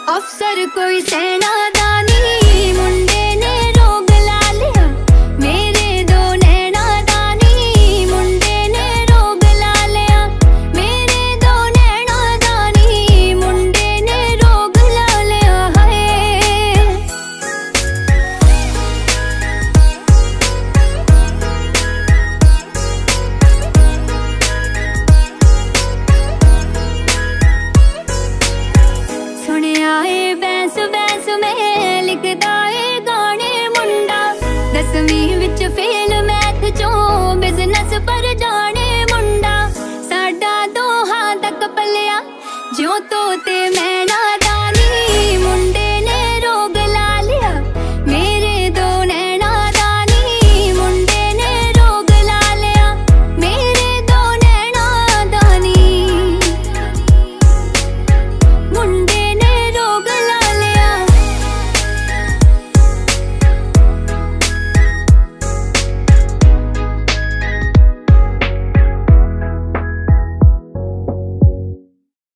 अफसर कोई सेनादानी, मुंडे ने रोग ला लिया मेरे दो नैनादानी, मुंडे ने रोग ला लिया मेरे दो नैनादानी, मुंडे ने रोग ला लिया है। सुनिया ए बैंस बैंस में लिखदा ए गाने मुंडा, 10वीं विच फेल मैथ चों बिजनेस पर जाने मुंडा, साडा दोहां तक पलिया ज्यों तोते मैं